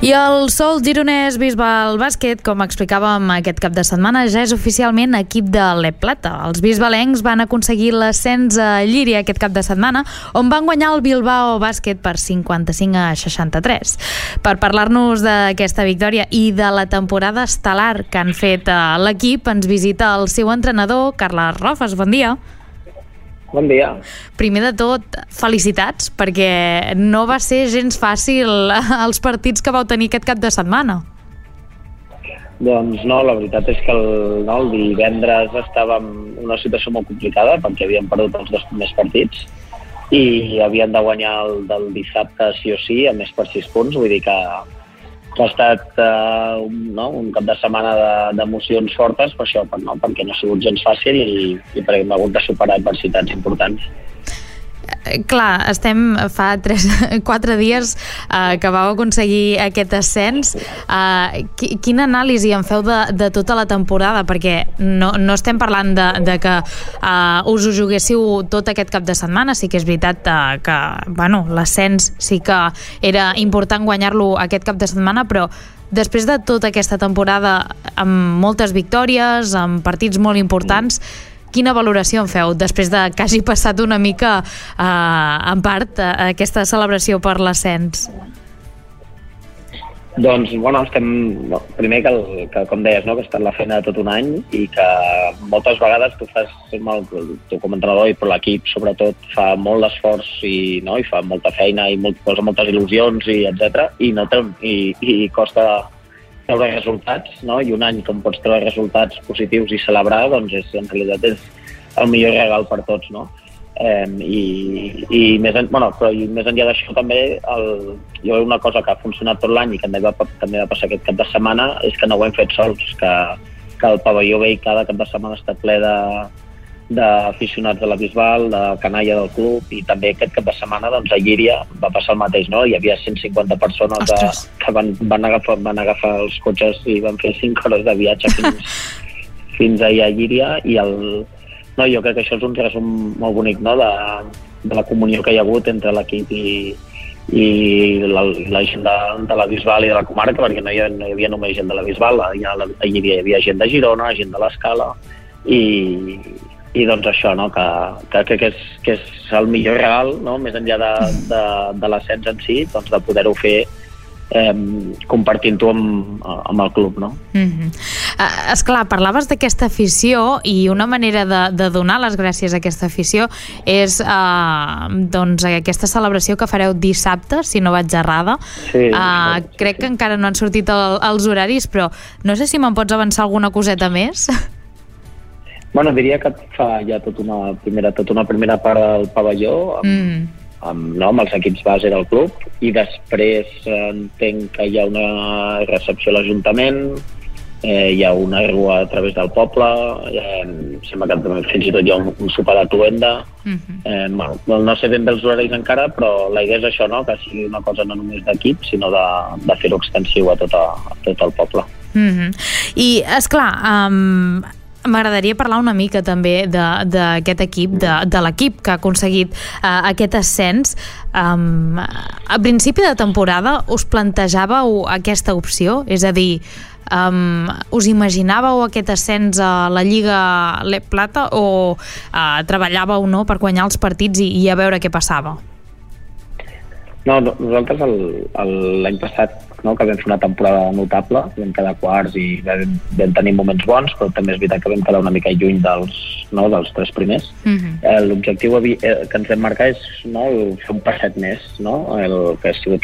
I el Sol Gironès Bisbal Bàsquet, com explicàvem aquest cap de setmana, ja és oficialment equip de l'E-Plata. Els bisbalencs van aconseguir l'ascens a Llíria aquest cap de setmana, on van guanyar el Bilbao Bàsquet per 55-63. Per parlar-nos d'aquesta victòria i de la temporada estel·lar que han fet a l'equip, ens visita el seu entrenador, Carles Rofes. Bon dia. Bon dia. Primer de tot, felicitats, perquè no va ser gens fàcil els partits que vau tenir aquest cap de setmana. Doncs no, la veritat és que el divendres estàvem en una situació molt complicada perquè havíem perdut els 2 primers partits i havien de guanyar el del dissabte sí o sí, a més per 6 punts, vull dir que ha estat un cap de setmana d'emocions fortes per això, perquè no ha sigut gens fàcil i perquè hem hagut de superar adversitats importants. Clar, estem fa 4 dies que vau aconseguir aquest ascens. Quina anàlisi en feu de tota la temporada? Perquè no estem parlant de que us ho juguéssiu tot aquest cap de setmana. Sí que és veritat que l'ascens sí que era important guanyar-lo aquest cap de setmana, però després de tota aquesta temporada amb moltes victòries, amb partits molt importants, quina valoració en feu després de que hagi passat una mica, en part, aquesta celebració per l'ascens? Doncs, primer que com deies, que ha estat la feina de tot un any i que moltes vegades tu com a entrenador i per l'equip, sobretot, fa molt d'esforç i fa molta feina i posa moltes il·lusions, etc. I costa treure resultats, i un any com pots treure resultats positius i celebrar, doncs en realitat és el millor regal per tots, no? I més enllà d'això també hi ha una cosa que ha funcionat tot l'any i que també va passar aquest cap de setmana, és que no ho hem fet sols, que el pavelló vell cada cap de setmana està ple d'aficionats de la Bisbal, de canalla del club, i també aquest cap de setmana a Llíria va passar el mateix, no? Hi havia 150 persones que van agafar els cotxes i van fer 5 hores de viatge fins allà a Llíria, i jo crec que això és un resum molt bonic, de la comunió que hi ha hagut entre l'equip i la gent de la Bisbal i de la comarca, perquè no hi havia només gent de la Bisbal, a Llíria hi havia gent de Girona, gent de l'Escala, i doncs això, que crec que és el millor regal, més enllà de l'ascens en si, doncs de poder-ho fer compartint-ho amb el club, no? Esclar, parlaves d'aquesta afició i una manera de donar les gràcies a aquesta afició és aquesta celebració que fareu dissabte, si no vaig errada. Sí, crec que encara no han sortit els horaris, però no sé si me'n pots avançar alguna coseta més? Diria que fa ja tota una primera part del pavelló amb els equips base del club, i després entenc que hi ha una recepció a l'Ajuntament, hi ha una rua a través del poble, sembla que fins i tot hi ha un sopar de cloenda. No sé ben bé els horaris encara, però la idea és això, que sigui una cosa no només d'equip, sinó de fer-ho extensiu a tot el poble. I, esclar, m'agradaria parlar una mica també d'aquest equip, de l'equip que ha aconseguit aquest ascens. A principi de temporada us plantejàveu aquesta opció? És a dir, us imaginàveu aquest ascens a la Lliga l'E-Plata o treballàveu per guanyar els partits i a veure què passava? No, nosaltres l'any passat, que vam fer una temporada notable, vam quedar quarts i vam tenir moments bons, però també és veritat que vam quedar una mica lluny dels 3 primers. L'objectiu que ens vam marcar és fer un passet més, que ha sigut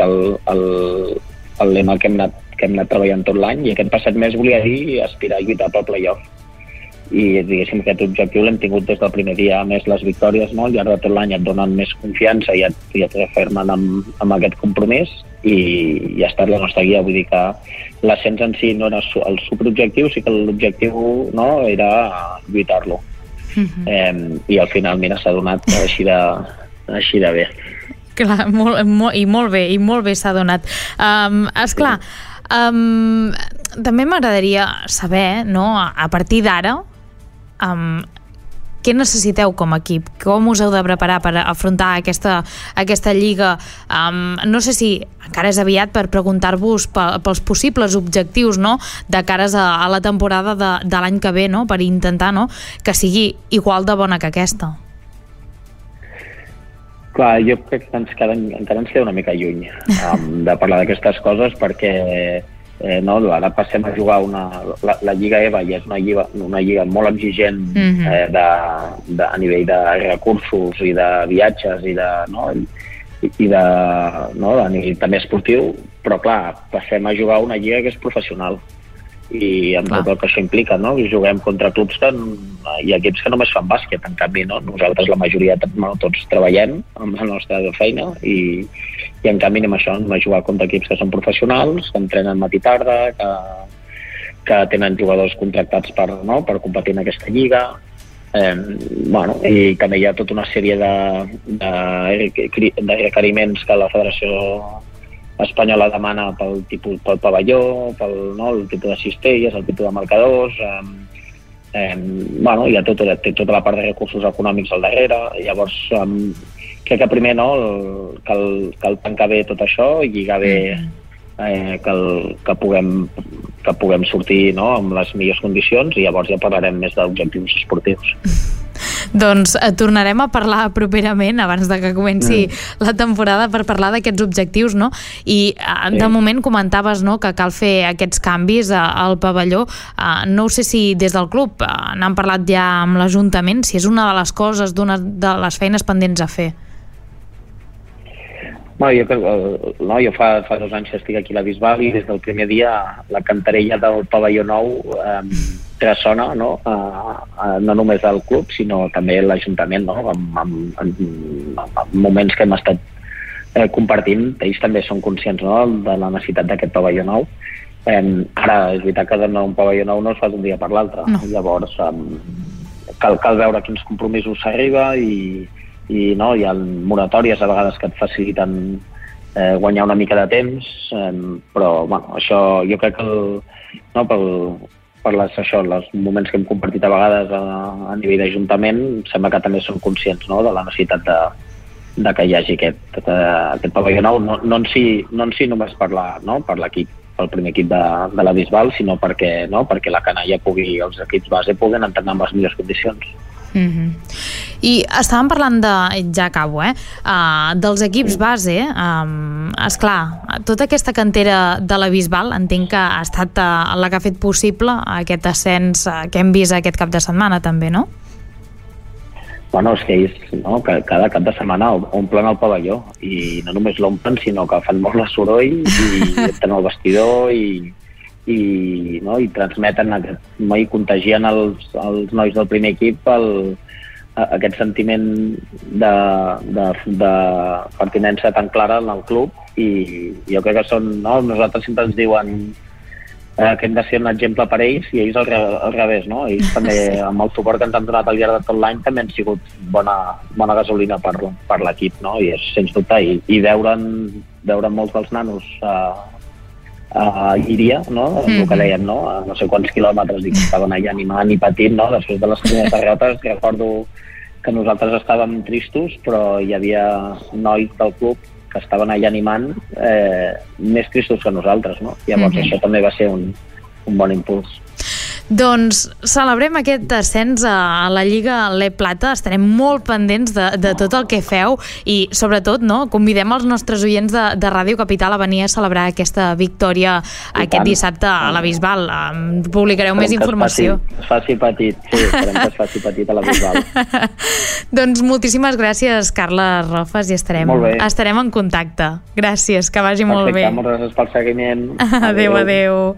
el lema que hem anat treballant tot l'any, i aquest passet més volia dir aspirar a lluitar pel play-off. I diguéssim que aquest objectiu l'hem tingut des del primer dia. A més, les victòries al llarg de tot l'any et donen més confiança i et refermen amb aquest compromís, i ha estat la nostra guia. Vull dir que l'ascens en si no era el superobjectiu, sí que l'objectiu era lluitar-lo. I al final, mira, s'ha donat així de bé. Clar, molt bé s'ha donat. Esclar, també m'agradaria saber, a partir d'ara, què necessiteu com a equip? Com us heu de preparar per afrontar aquesta lliga? No sé si encara és aviat per preguntar-vos pels possibles objectius, no?, de cares a la temporada de l'any que ve, no?, per intentar, no?, que sigui igual de bona que aquesta. Clar, jo crec que encara ens queda una mica lluny de parlar d'aquestes coses, perquè ara passem a jugar la Lliga EVA, i és una lliga molt exigent a nivell de recursos i de viatges i a nivell també esportiu, però clar, passem a jugar una lliga que és professional i amb tot el que això implica, no? I juguem contra clubs i equips que només fan bàsquet. En canvi, no? Nosaltres la majoria tots treballem amb la nostra feina i en canvi anem a jugar contra equips que són professionals, que entrenen matí i tarda, que tenen jugadors contractats per competir en aquesta lliga, i també hi ha tota una sèrie de requeriments que la Federació Espanyola demana pel pavelló, el tipus de cistelles, el tipus de marcadors, hi ha tota la part de recursos econòmics al darrere. Llavors crec que primer cal tancar bé tot això i lligar bé que puguem sortir amb les millors condicions, i llavors ja parlarem més d'objectius esportius. Doncs tornarem a parlar properament, abans de que comenci la temporada, per parlar d'aquests objectius, no? I de moment comentaves, no?, que cal fer aquests canvis al pavelló. No sé si des del club n'han parlat ja amb l'Ajuntament, si és una de les coses, d'una de les feines pendents a fer. Jo fa 2 anys que estic aquí a la Bisbal i des del primer dia la cantarella del pavelló nou ressona, no només del club, sinó també l'Ajuntament, en moments que hem estat compartint. Ells també són conscients de la necessitat d'aquest pavelló nou. Ara, és veritat que un pavelló nou no es fa d'un dia per l'altre. Llavors cal veure quins compromisos s'arriba i hi ha moratòries a vegades que et faciliten guanyar una mica de temps, però això jo crec que per els moments que hem compartit a vegades a nivell d'Ajuntament, sembla que també són conscients de la necessitat de que hi hagi aquest pavelló nou, no en si només per l'equip, pel primer equip de la Bisbal, sinó perquè la canalla els equips base puguen entrenar amb les millors condicions. I estàvem parlant ja acabo, dels equips base. Esclar, tota aquesta cantera de la Bisbal entenc que ha estat la que ha fet possible aquest ascens que hem vist aquest cap de setmana també, no? És que ells cada cap de setmana omplen el pavelló, i no només l'omplen, sinó que fan molt de soroll i entren al vestidor i transmeten i contagien els nois del primer equip aquest sentiment de pertinença tan clara en el club. I jo crec que nosaltres sempre ens diuen que hem de ser un exemple per ells, i ells al revés, no? Ells també, amb el suport que ens han donat al llarg de tot l'any, també han sigut bona gasolina per l'equip, no? I és sens dubte, i veure molts dels nanos a Llíria, no? El que dèiem, a no sé quants quilòmetres, i que estaven allà animant i patint, no? Després de les primeres derrotes, recordo que nosaltres estàvem tristos, però hi havia nois del club que estaven allà animant, més tristos que nosaltres, no? Llavors això també va ser un bon impuls. Doncs celebrem aquest ascens a la Lliga Le Plata. Estarem molt pendents de tot el que feu i sobretot convidem els nostres oients de Ràdio Capital a venir a celebrar aquesta victòria aquest dissabte a la Bisbal. Publicareu més informació. Es faci petit, sí, esperem que es faci petit a la Bisbal. Doncs moltíssimes gràcies, Carles Rofes, i estarem en contacte. Gràcies, que vagi molt bé. Perfecte, moltes gràcies pel seguiment. Adéu.